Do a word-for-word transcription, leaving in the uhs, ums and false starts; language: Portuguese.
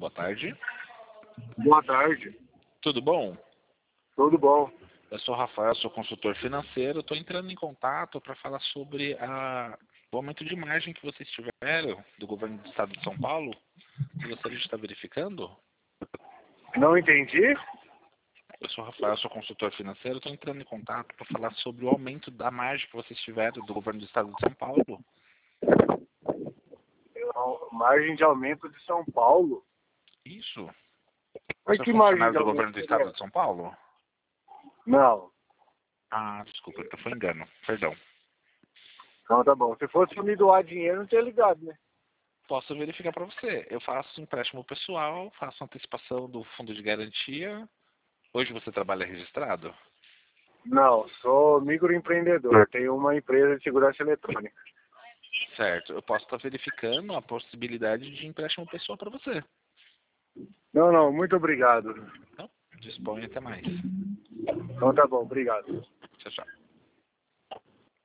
boa tarde. Boa tarde. Tudo bom? Tudo bom. Eu sou o Rafael, sou consultor financeiro. Estou entrando em contato para falar sobre a, o aumento de margem que vocês tiveram do governo do estado de São Paulo. Você gostaria de estar verificando? Não entendi? Eu sou o Rafael, sou consultor financeiro. Estou entrando em contato para falar sobre o aumento da margem que vocês tiveram do governo do estado de São Paulo. Eu- Margem de aumento de São Paulo? Isso. Mas Você é que margem funcionário de do aumento governo do seria estado de essa? São Paulo? Não. Ah, desculpa, então foi engano. Perdão. Não, tá bom. Se fosse pra me doar dinheiro, não tinha ligado, né? Posso verificar para você. Eu faço empréstimo pessoal, faço antecipação do fundo de garantia. Hoje você trabalha registrado? Não, sou microempreendedor. Tenho uma empresa de segurança eletrônica. Certo. Eu posso estar verificando a possibilidade de empréstimo pessoal para você. Não, não, muito obrigado. Então, disponha até mais. Então tá bom, obrigado. Tchau, tchau.